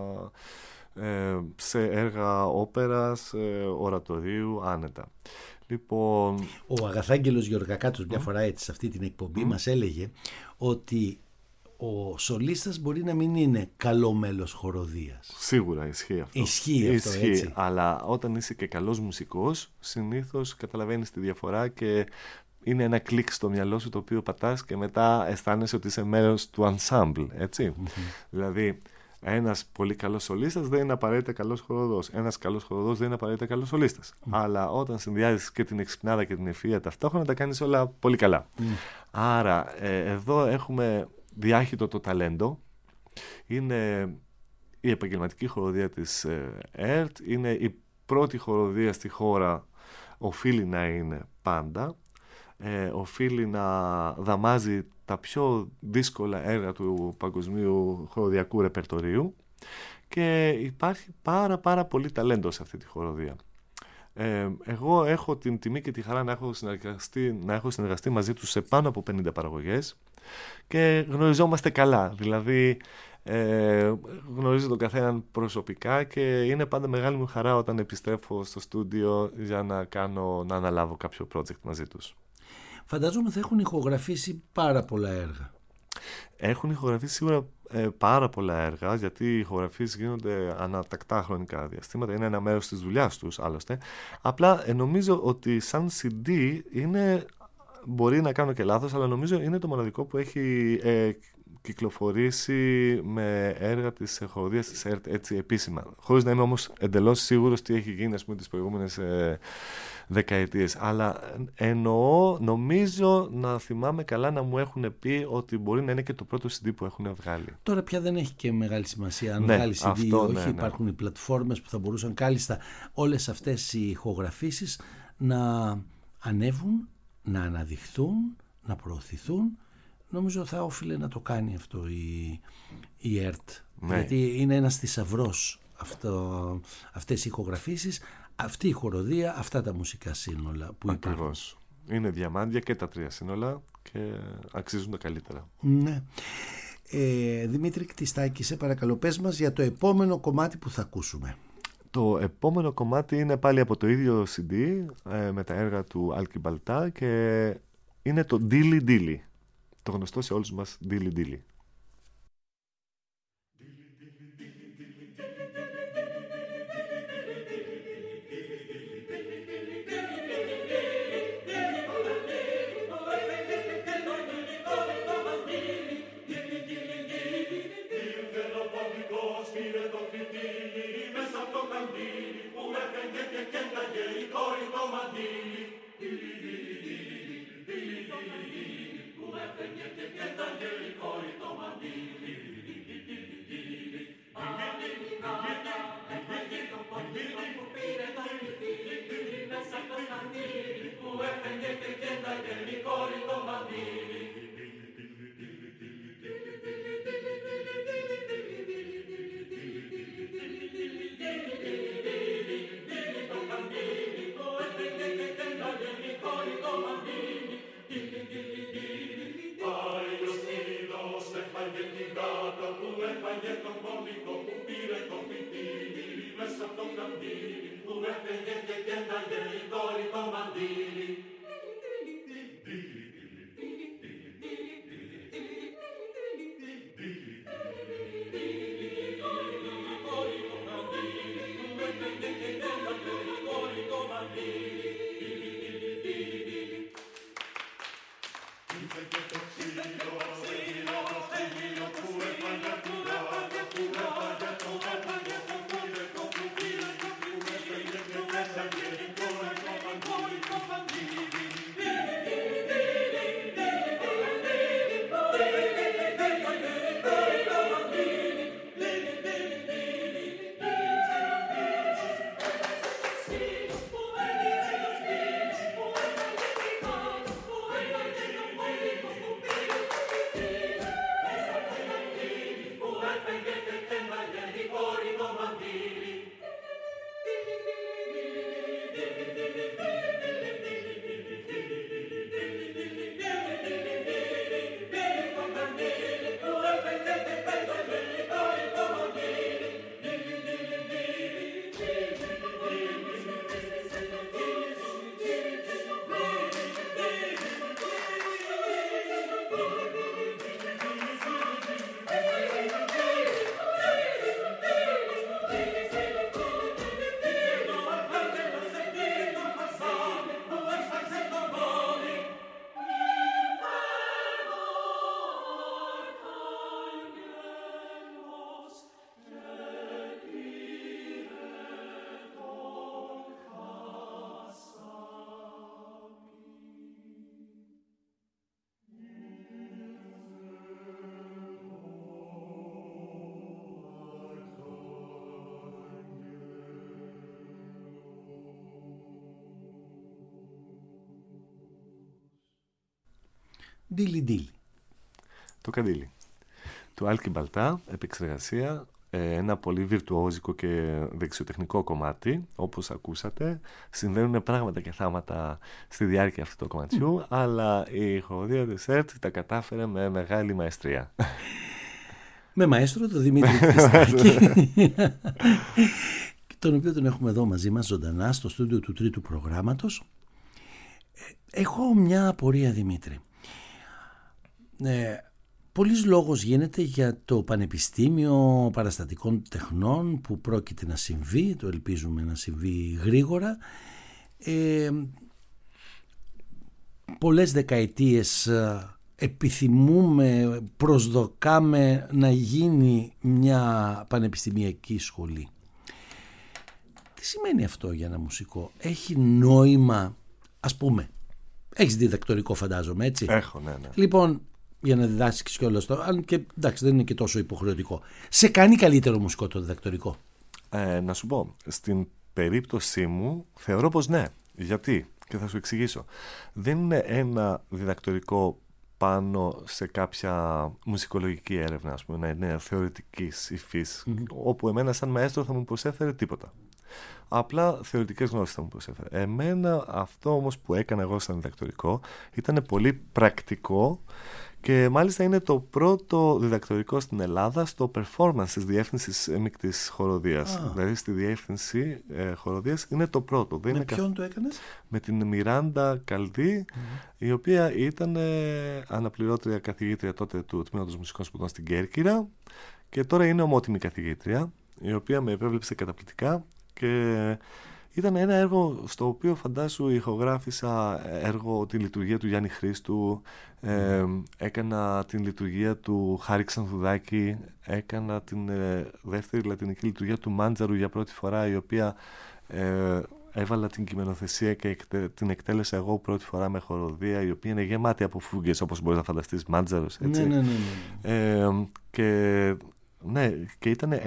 Speaker 2: σε έργα όπερας, ορατορίου, άνετα. Λοιπόν...
Speaker 1: Ο Αγαθάγγελος Γεωργακάτος μια φορά έτσι σε αυτή την εκπομπή μας έλεγε ότι ο σολίστας μπορεί να μην είναι καλό μέλος χοροδίας.
Speaker 2: Σίγουρα ισχύει αυτό.
Speaker 1: Ισχύει, έτσι.
Speaker 2: Αλλά όταν είσαι και καλός μουσικός, συνήθως καταλαβαίνεις τη διαφορά και είναι ένα κλικ στο μυαλό σου το οποίο πατάς και μετά αισθάνεσαι ότι είσαι μέλος του ensemble, έτσι. Δηλαδή, ένας πολύ καλός σολίστας δεν είναι απαραίτητα καλός χοροδός. Ένας καλός χοροδός δεν είναι απαραίτητα καλός σολίστας. Αλλά όταν συνδυάζεις και την εξυπνάδα και την ευφυΐα ταυτόχρονα, τα κάνεις όλα πολύ καλά. Άρα, εδώ έχουμε διάχυτο το ταλέντο. Είναι η επαγγελματική χοροδία της ΕΡΤ. Είναι η πρώτη χοροδία στη χώρα. Οφείλει να είναι πάντα. Οφείλει να δαμάζει τα πιο δύσκολα έργα του παγκοσμίου χοροδιακού ρεπερτορίου και υπάρχει πάρα πολύ ταλέντο σε αυτή τη χοροδία. Εγώ έχω την τιμή και τη χαρά να έχω συνεργαστεί μαζί τους σε πάνω από 50 παραγωγές και γνωριζόμαστε καλά. Δηλαδή γνωρίζω τον καθέναν προσωπικά και είναι πάντα μεγάλη μου χαρά όταν επιστρέφω στο στούντιο για να αναλάβω κάποιο project μαζί τους.
Speaker 1: Φαντάζομαι θα έχουν ηχογραφήσει πάρα πολλά έργα.
Speaker 2: Έχουν ηχογραφήσει σίγουρα πάρα πολλά έργα, γιατί οι ηχογραφίες γίνονται ανατακτά χρονικά διαστήματα. Είναι ένα μέρος της δουλειάς τους, άλλωστε. Απλά νομίζω ότι σαν CD είναι, μπορεί να κάνω και λάθος, αλλά νομίζω είναι το μοναδικό που έχει κυκλοφορήσει με έργα της χοροδίας της ΕΡΤ έτσι επίσημα. Χωρίς να είμαι όμως εντελώς σίγουρος τι έχει γίνει, ας πούμε, τις προηγούμενες δεκαετίες. Αλλά νομίζω να θυμάμαι καλά να μου έχουν πει ότι μπορεί να είναι και το πρώτο CD που έχουν βγάλει.
Speaker 1: Τώρα πια δεν έχει και μεγάλη σημασία αν βγάλει CD ή όχι.
Speaker 2: Ναι.
Speaker 1: Υπάρχουν οι πλατφόρμες που θα μπορούσαν κάλλιστα όλες αυτές οι ηχογραφήσεις να ανέβουν, να αναδειχθούν, να προωθηθούν. Νομίζω θα όφιλε να το κάνει αυτό η ΕΡΤ. Ναι. Γιατί είναι ένας θησαυρός αυτές οι ηχογραφήσεις, αυτή η χοροδία, αυτά τα μουσικά σύνολα που
Speaker 2: Ακριβώς. Υπάρχουν. Είναι διαμάντια και τα τρία σύνολα και αξίζουν τα καλύτερα.
Speaker 1: Ναι. Δημήτρη Κτιστάκη, σε παρακαλώ, πες μας για το επόμενο κομμάτι που θα ακούσουμε.
Speaker 2: Το επόμενο κομμάτι είναι πάλι από το ίδιο CD με τα έργα του Άλκη Μπαλτά και είναι το Dili Dili. Το γνωστό σε όλους μας Dili Dili.
Speaker 3: Thank you.
Speaker 1: Ντίλι ντίλι.
Speaker 2: Το καντήλι. Του Άλκη Μπαλτά, επεξεργασία, ένα πολύ βιρτουόζικο και δεξιοτεχνικό κομμάτι. Όπως ακούσατε, συμβαίνουν πράγματα και θάματα στη διάρκεια αυτού του κομματιού, αλλά η χοροδία της ΕΡΤ τα κατάφερε με μεγάλη μαεστρία.
Speaker 1: Με μαέστρο τον Δημήτρη Χριστάκη, τον οποίο τον έχουμε εδώ μαζί μας ζωντανά στο στούντιο του τρίτου προγράμματος. Έχω μια απορία, Δημήτρη. Πολύς λόγος γίνεται για το Πανεπιστήμιο Παραστατικών Τεχνών που πρόκειται να συμβεί, το ελπίζουμε να συμβεί γρήγορα. Πολλές δεκαετίες επιθυμούμε, προσδοκάμε να γίνει μια πανεπιστημιακή σχολή. Τι σημαίνει αυτό για ένα μουσικό? Έχει νόημα, ας πούμε, έχεις διδακτορικό φαντάζομαι, έτσι?
Speaker 2: Έχω, ναι.
Speaker 1: Λοιπόν, για να διδάσκεις και όλο αυτό, αν και εντάξει δεν είναι και τόσο υποχρεωτικό. Σε κάνει καλύτερο μουσικό το διδακτορικό?
Speaker 2: Να σου πω, στην περίπτωσή μου θεωρώ πως ναι. Γιατί? Και θα σου εξηγήσω. Δεν είναι ένα διδακτορικό πάνω σε κάποια μουσικολογική έρευνα, ας πούμε, να είναι θεωρητικής υφής, όπου εμένα σαν μαέστρο θα μου προσέφερε τίποτα. Απλά θεωρητικές γνώσεις θα μου προσέφερε. Εμένα αυτό όμως που έκανα εγώ σαν διδακτορικό ήταν πολύ πρακτικό και μάλιστα είναι το πρώτο διδακτορικό στην Ελλάδα στο performance της διεύθυνσης μεικτής χοροδίας. Δηλαδή στη διεύθυνση χοροδίας είναι το πρώτο.
Speaker 1: Με ποιον το έκανες?
Speaker 2: Με την Μιράντα Καλδί, η οποία ήταν αναπληρώτρια καθηγήτρια τότε του Τμήματος Μουσικών Σπουδών στην Κέρκυρα και τώρα είναι ομότιμη καθηγήτρια, η οποία με επέβλεψε καταπληκτικά και ήταν ένα έργο στο οποίο φαντάσου ηχογράφησα τη λειτουργία του Γιάννη Χρήστου, έκανα την λειτουργία του Χάρη Ξανθουδάκη, έκανα την δεύτερη λατινική λειτουργία του Μάντζαρου για πρώτη φορά, η οποία έβαλα την κειμενοθεσία και την εκτέλεσα εγώ πρώτη φορά με χοροδία, η οποία είναι γεμάτη από φούγκες, όπως μπορείς να φανταστείς, Μάντζαρος, έτσι.
Speaker 1: Ναι.
Speaker 2: Και ήταν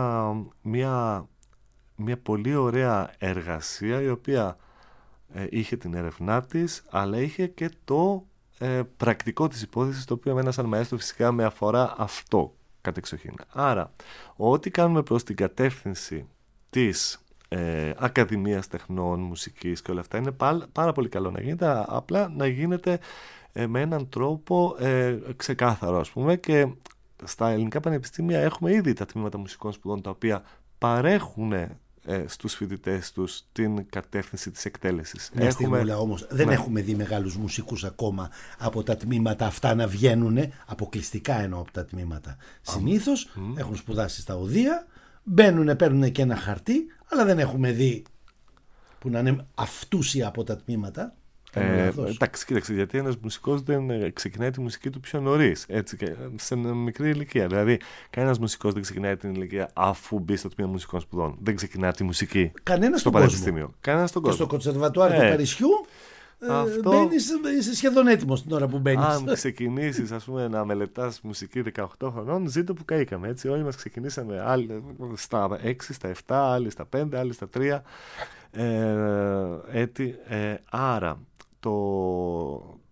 Speaker 2: μια πολύ ωραία εργασία, η οποία είχε την έρευνά της, αλλά είχε και το πρακτικό της υπόθεσης, το οποίο εμένα σαν μαέστρο φυσικά με αφορά αυτό κατεξοχήν. Άρα, ό,τι κάνουμε προς την κατεύθυνση της Ακαδημίας Τεχνών, Μουσικής και όλα αυτά είναι πάρα πολύ καλό να γίνεται, απλά να γίνεται με έναν τρόπο ξεκάθαρο, ας πούμε, και στα ελληνικά πανεπιστήμια έχουμε ήδη τα τμήματα μουσικών σπουδών, τα οποία παρέχουν στους φοιτητές τους την κατεύθυνση της εκτέλεσης.
Speaker 1: Όμως δεν έχουμε δει μεγάλους μουσικούς ακόμα από τα τμήματα αυτά να βγαίνουν, αποκλειστικά εννοώ από τα τμήματα. Συνήθως έχουν σπουδάσει στα οδεία, παίρνουν και ένα χαρτί, αλλά δεν έχουμε δει που να είναι αυτούσια από τα τμήματα.
Speaker 2: Εντάξει, κοίταξε, γιατί ένας μουσικός δεν ξεκινάει τη μουσική του πιο νωρίς, έτσι, και σε μικρή ηλικία. Δηλαδή, κανένας μουσικός δεν ξεκινάει την ηλικία αφού μπει στο τμήμα μουσικών σπουδών. Δεν ξεκινάει τη μουσική στο πανεπιστήμιο. Κανένας στον κόσμο.
Speaker 1: Και στο κονσερβατουάρ του Παρισιού είσαι σχεδόν έτοιμος την ώρα που μπαίνεις.
Speaker 2: Αν ξεκινήσεις, ας πούμε, να μελετάς μουσική 18 χρονών, ζήτω που καήκαμε. Έτσι. Όλοι μας ξεκινήσαμε, άλλοι στα 6, στα 7, άλλοι στα 5, άλλοι στα 3. Άρα,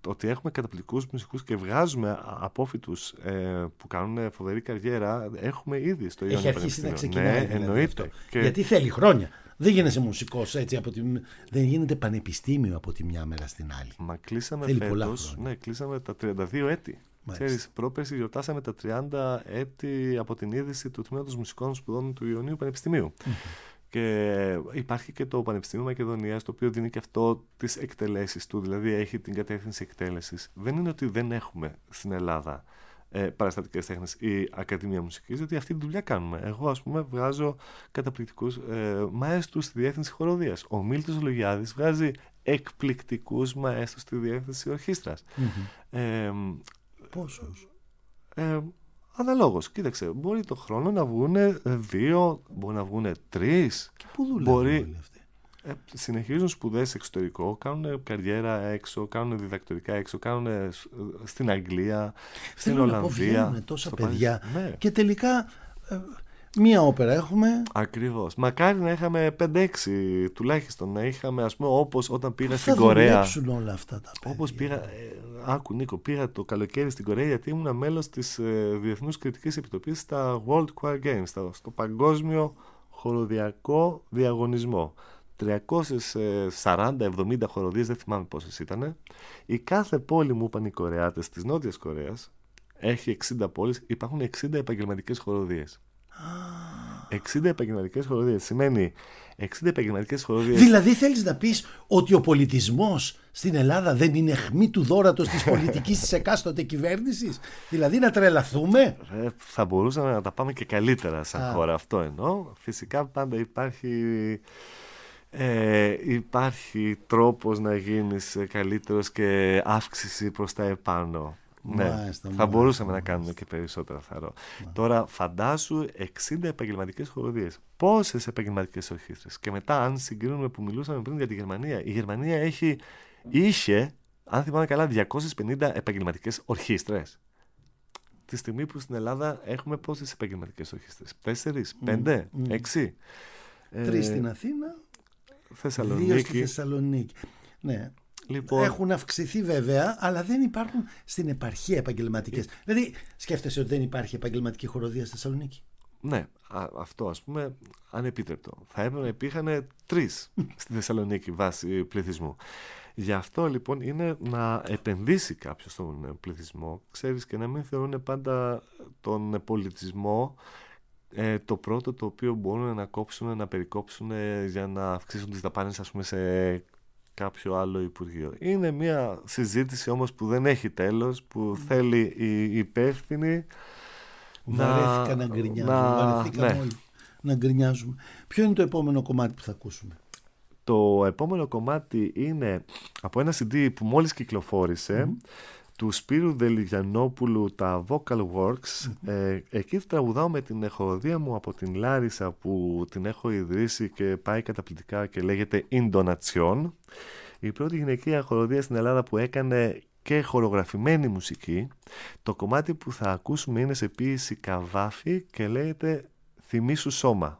Speaker 2: ότι έχουμε καταπληκτικούς μουσικούς και βγάζουμε απόφοιτους που κάνουν φοβερή καριέρα, έχουμε ήδη στο Ιόνιο
Speaker 1: Έχει αρχίσει να ξεκινάει.
Speaker 2: Ναι, εννοείται.
Speaker 1: Γιατί θέλει χρόνια. Δεν γίνεσαι μουσικός έτσι, δεν γίνεται πανεπιστήμιο από τη μια μέρα στην άλλη.
Speaker 2: Μα κλείσαμε
Speaker 1: θέλει
Speaker 2: φέτος, κλείσαμε τα 32 έτη. Ξέρεις, πρόπερση γιορτάσαμε τα 30 έτη από την είδηση του Τμήματος Μουσικών Σπουδών του Ιωνίου Πανεπιστημίου. Και υπάρχει και το Πανεπιστήμιο Μακεδονίας, το οποίο δίνει και αυτό τις εκτελέσεις του, δηλαδή έχει την κατεύθυνση εκτέλεσης. Δεν είναι ότι δεν έχουμε στην Ελλάδα παραστατικές τέχνες ή Ακαδημία Μουσικής, γιατί αυτή τη δουλειά κάνουμε. Εγώ, ας πούμε, βγάζω καταπληκτικούς μαέστρους στη διεύθυνση χοροδίας. Ο Μίλτος Λογιάδης βγάζει εκπληκτικούς μαέστρους στη διεύθυνση ορχήστρας.
Speaker 1: Πόσους?
Speaker 2: Αναλόγως. Κοίταξε, μπορεί το χρόνο να βγουν 2, μπορεί να βγουν 3.
Speaker 1: Και πού δουλεύουν όλοι αυτοί?
Speaker 2: Συνεχίζουν σπουδές εξωτερικό, κάνουν καριέρα έξω, κάνουν διδακτορικά έξω, κάνουν στην Αγγλία, στην Ολλανδία.
Speaker 1: Βγαίνουν τόσα παιδιά.
Speaker 2: Ναι.
Speaker 1: Και τελικά μία όπερα έχουμε.
Speaker 2: Ακριβώς. Μακάρι να είχαμε 5-6 τουλάχιστον. Να είχαμε, ας πούμε, όπως όταν πήγα στην
Speaker 1: θα
Speaker 2: Κορέα.
Speaker 1: Θα δουλέψουν όλα αυτά τα παιδιά.
Speaker 2: Όπως πήγα. Άκου Νίκο, πήγα το καλοκαίρι στην Κορέα γιατί ήμουν μέλος της Διεθνούς Κριτικής Επιτροπής στα World Choir Games, στο Παγκόσμιο Χοροδιακό Διαγωνισμό. 340-70 χοροδίες, δεν θυμάμαι πόσες ήταν. Η κάθε πόλη, μου είπαν οι Κορεάτες της Νότιας Κορέας, έχει 60 πόλεις, υπάρχουν 60 επαγγελματικές χοροδίες. 60 επαγγελματικές χοροδίες σημαίνει 60 επαγγελματικές χοροδίες.
Speaker 1: Δηλαδή θέλεις να πεις ότι ο πολιτισμός στην Ελλάδα δεν είναι αιχμή του δώρατος της πολιτικής της εκάστοτε κυβέρνησης? Δηλαδή να τρελαθούμε?
Speaker 2: Θα μπορούσαμε να τα πάμε και καλύτερα σαν χώρα, αυτό εννοώ. Φυσικά πάντα υπάρχει τρόπος να γίνεις καλύτερος και αύξηση προς τα επάνω. Θα μπορούσαμε να κάνουμε και περισσότερα, θαρώ. Τώρα φαντάσου 60 επαγγελματικές χοροδίες. Πόσες επαγγελματικές ορχήστρες? Και μετά, αν συγκρίνουμε που μιλούσαμε πριν για τη Γερμανία, η Γερμανία είχε, αν θυμάμαι καλά, 250 επαγγελματικές ορχήστρες. Τη στιγμή που στην Ελλάδα έχουμε πόσες επαγγελματικές ορχήστρες? 4, 5, 6.
Speaker 1: 3 στην Αθήνα, 2 στη Θεσσαλονίκη. Ναι.
Speaker 2: Λοιπόν,
Speaker 1: έχουν αυξηθεί βέβαια, αλλά δεν υπάρχουν στην επαρχία επαγγελματικές. Δηλαδή, σκέφτεσαι ότι δεν υπάρχει επαγγελματική χοροδία στη Θεσσαλονίκη?
Speaker 2: Ναι, αυτό ας πούμε ανεπίτρεπτο. Θα έπρεπε να υπήρχαν 3 στη Θεσσαλονίκη βάσει πληθυσμού. Γι' αυτό λοιπόν είναι να επενδύσει κάποιος στον πληθυσμό, ξέρεις, και να μην θεωρούν πάντα τον πολιτισμό το πρώτο το οποίο μπορούν να κόψουν, να περικόψουν για να αυξήσουν τις δαπάνες, ας πούμε, σε κάποιο άλλο Υπουργείο. Είναι μια συζήτηση όμως που δεν έχει τέλος, που θέλει οι υπεύθυνοι
Speaker 1: Βαρέθηκα να γκρινιάζουμε. Όλοι να γκρινιάζουμε. Ποιο είναι το επόμενο κομμάτι που θα ακούσουμε?
Speaker 2: Το επόμενο κομμάτι είναι από ένα CD που μόλις κυκλοφόρησε, του Σπύρου Δελιγιαννόπουλου, τα Vocal Works. Εκεί τραγουδάω με την χοροδία μου από την Λάρισα, που την έχω ιδρύσει και πάει καταπληκτικά και λέγεται Indonation. Η πρώτη γυναικεία χοροδία στην Ελλάδα που έκανε και χορογραφημένη μουσική. Το κομμάτι που θα ακούσουμε είναι σε ποίηση Καβάφη και λέγεται Θυμήσου Σώμα.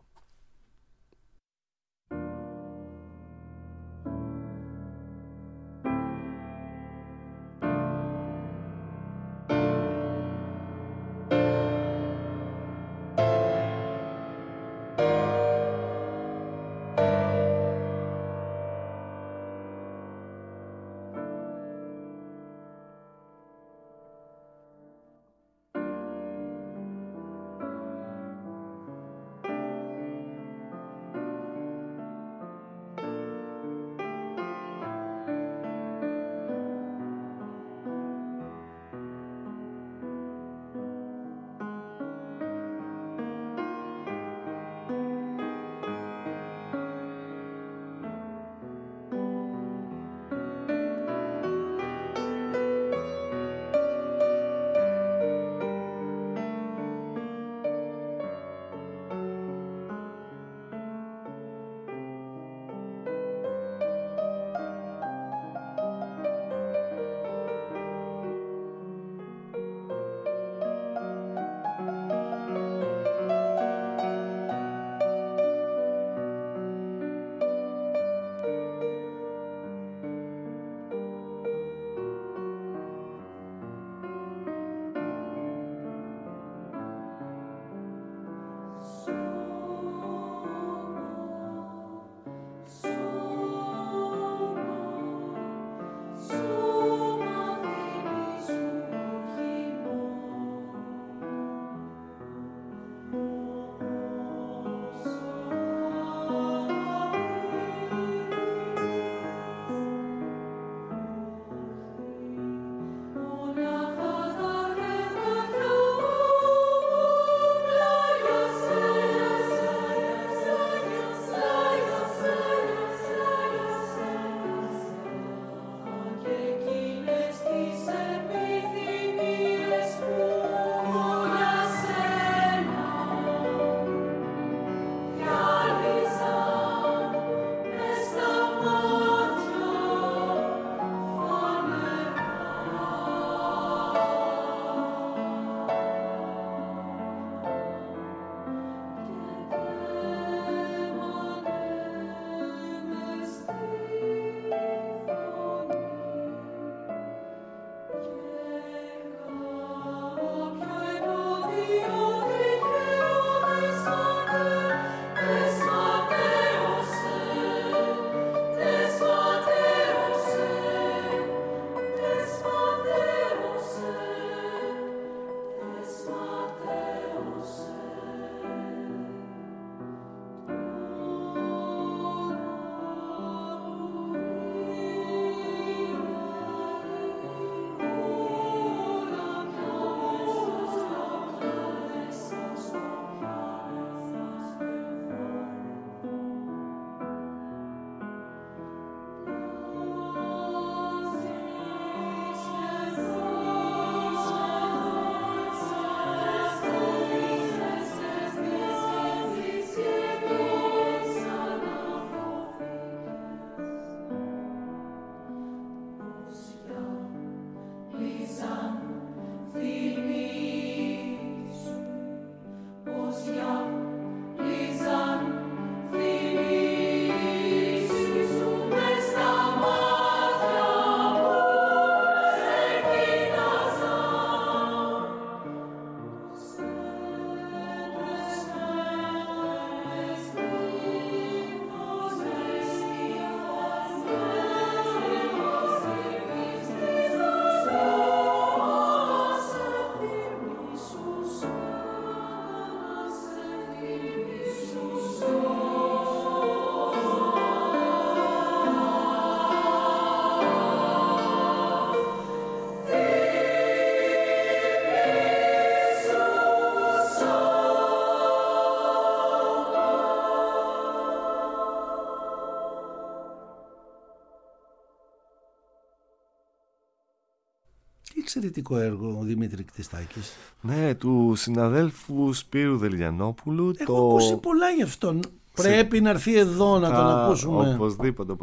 Speaker 1: εξαιρετικό έργο ο Δημήτρη Κτιστάκης.
Speaker 2: Ναι, του συναδέλφου Σπύρου Δελιανόπουλου.
Speaker 1: Έχω ακούσει πολλά γι' αυτόν. Πρέπει να έρθει εδώ να τον ακούσουμε.
Speaker 2: Οπωσδήποτε.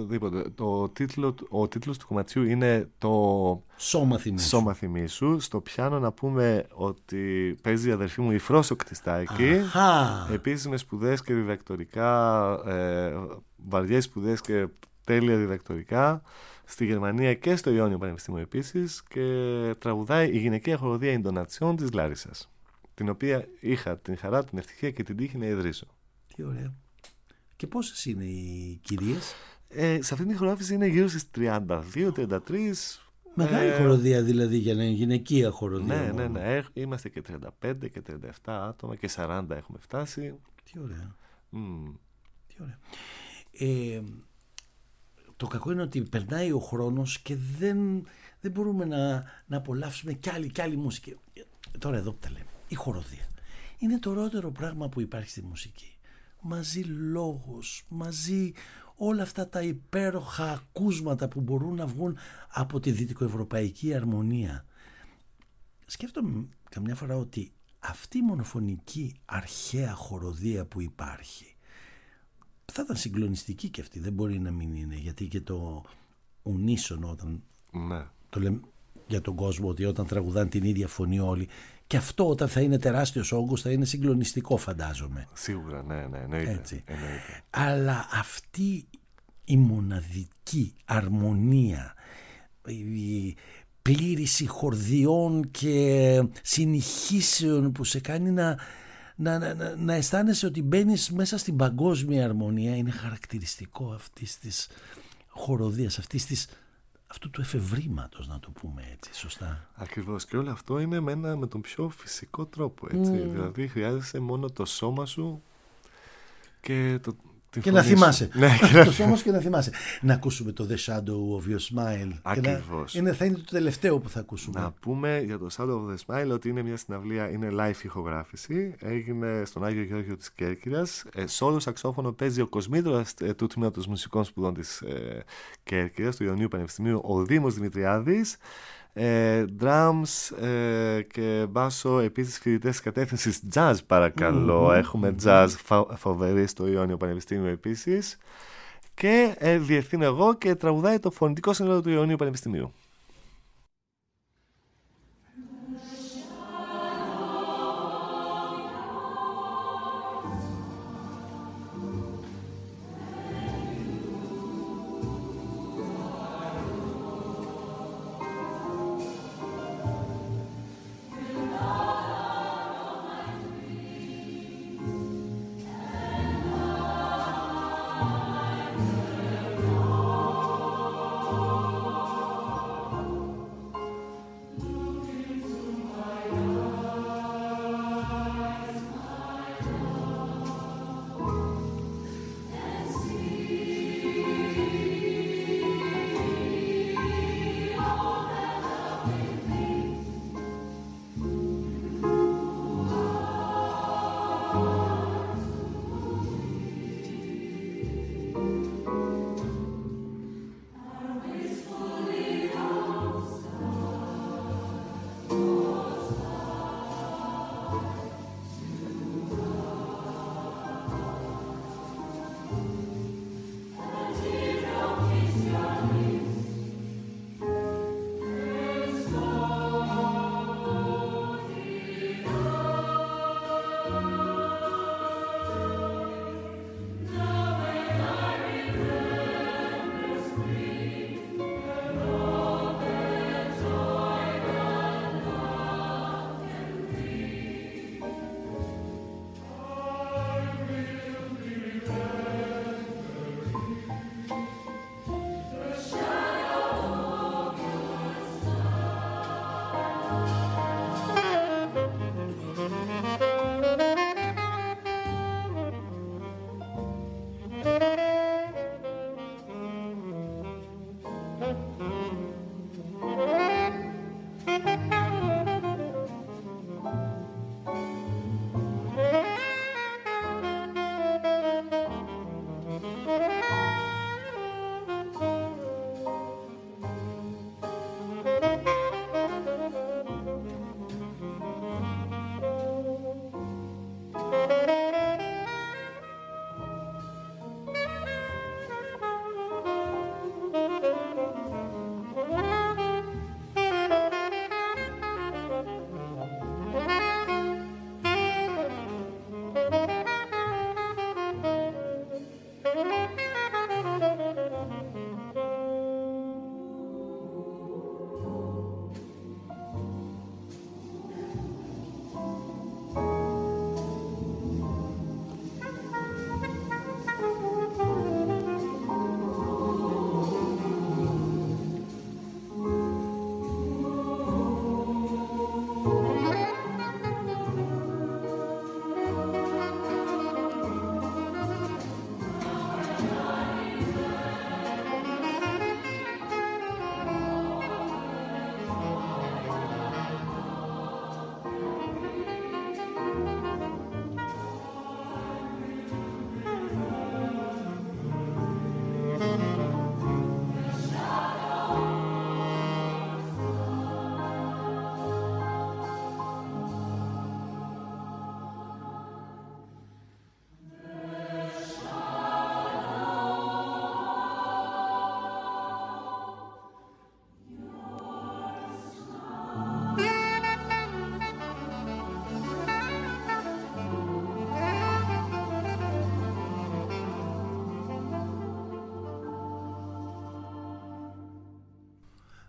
Speaker 2: Ο τίτλος του κομματιού είναι το
Speaker 1: Σώμα
Speaker 2: θυμίσου. Στο πιάνο να πούμε ότι παίζει η αδερφή μου η Φρόσο Κτιστάκη. Επίσης με σπουδές και διδακτορικά, βαριές σπουδές και τέλεια διδακτορικά στη Γερμανία και στο Ιόνιο Πανεπιστήμιο επίσης, και τραγουδάει η γυναικεία χοροδία Ιντονατσιών της Λάρισσας, την οποία είχα την χαρά, την ευτυχία και την τύχη να ιδρύσω.
Speaker 1: Τι ωραία. Και πόσες είναι οι κυρίες?
Speaker 2: Σε αυτή την χορόφηση είναι γύρω στις 32-33.
Speaker 1: Μεγάλη χοροδία δηλαδή, για να είναι γυναικεία χοροδία.
Speaker 2: Ναι. Είμαστε και 35 και 37 άτομα και 40 έχουμε φτάσει.
Speaker 1: Τι ωραία. Τι ωραία. Το κακό είναι ότι περνάει ο χρόνος και δεν μπορούμε να απολαύσουμε κι άλλη μουσική. Τώρα εδώ που τα λέμε, η χοροδία είναι το ωραιότερο πράγμα που υπάρχει στη μουσική. Μαζί λόγος, μαζί όλα αυτά τα υπέροχα ακούσματα που μπορούν να βγουν από τη δυτικοευρωπαϊκή αρμονία. Σκέφτομαι καμιά φορά ότι αυτή η μονοφωνική αρχαία χοροδία που υπάρχει θα ήταν συγκλονιστική, και αυτή δεν μπορεί να μην είναι, γιατί και το ουνίσονο, όταν το λέμε για τον κόσμο, ότι όταν τραγουδάνε την ίδια φωνή όλοι, και αυτό όταν θα είναι τεράστιος όγκος θα είναι συγκλονιστικό, φαντάζομαι.
Speaker 2: Σίγουρα, ναι, εννοείται.
Speaker 1: Αλλά αυτή η μοναδική αρμονία, η πλήρηση χορδιών και συνηχήσεων που σε κάνει να αισθάνεσαι ότι μπαίνεις μέσα στην παγκόσμια αρμονία, είναι χαρακτηριστικό αυτής της χοροδίας, αυτού του εφευρήματος, να το πούμε έτσι, σωστά.
Speaker 2: Ακριβώς, και όλο αυτό είναι με τον πιο φυσικό τρόπο, έτσι. Δηλαδή χρειάζεσαι μόνο το σώμα σου και
Speaker 1: και να θυμάσαι. Το σώμα σου και να θυμάσαι. Να ακούσουμε το The Shadow of Your Smile.
Speaker 2: Ακριβώς.
Speaker 1: Θα είναι το τελευταίο που θα ακούσουμε.
Speaker 2: Να πούμε για το Shadow of the Smile ότι είναι μια συναυλία, είναι live ηχογράφηση. Έγινε στον Άγιο Γεώργιο της Κέρκυρας. Σόλο σαξόφωνο παίζει ο Κοσμήτρας του Τμήματος Μουσικών Σπουδών της Κέρκυρας, του Ιωνίου Πανεπιστημίου, ο Δήμος Δημητριάδης. Drums και μπάσο επίσης φοιτητές κατεύθυνσης jazz, παρακαλώ. Έχουμε jazz φοβερή στο Ιόνιο Πανεπιστήμιο επίσης, και διευθύνω εγώ και τραγουδάει το φωνητικό σύνολο του Ιωνίου Πανεπιστημίου.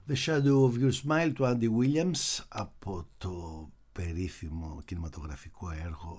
Speaker 1: The Shadow of Your Smile του Andy Williams από το περίφημο κινηματογραφικό έργο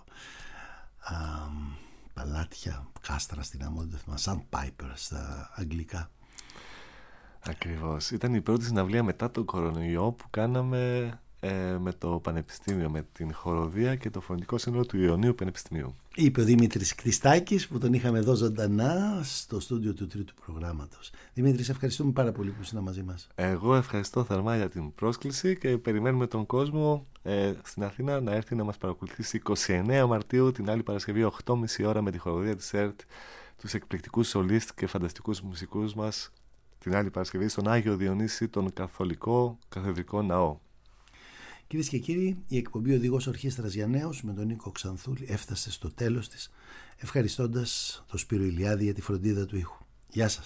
Speaker 1: Παλάτια Κάστρα στην άμμο, Sandpiper στα αγγλικά.
Speaker 2: Ακριβώς. Ήταν η πρώτη συναυλία μετά τον κορονοϊό που κάναμε με το Πανεπιστήμιο, με την χοροδία και το φωνητικό σύνολο του Ιωνίου Πανεπιστημίου. Είπε
Speaker 1: ο Δημήτρης Κτιστάκης, που τον είχαμε εδώ ζωντανά στο στούντιο του τρίτου προγράμματος. Δημήτρη, σε ευχαριστούμε πάρα πολύ που ήσουν μαζί μας.
Speaker 2: Εγώ ευχαριστώ θερμά για την πρόσκληση και περιμένουμε τον κόσμο στην Αθήνα να έρθει να μας παρακολουθήσει 29 Μαρτίου, την άλλη Παρασκευή, 8.30 ώρα, με τη χοροδία της ΕΡΤ, τους εκπληκτικούς σολίστ και φανταστικούς μουσικούς μας, την άλλη Παρασκευή στον Άγιο Διονύση, τον Καθολικό Καθεδρικό Ναό.
Speaker 1: Κυρίες και κύριοι, η εκπομπή Οδηγός Ορχήστρας για Νέους με τον Νίκο Ξανθούλη έφτασε στο τέλος της, ευχαριστώντας τον Σπύρο Ηλιάδη για τη φροντίδα του ήχου. Γεια σας.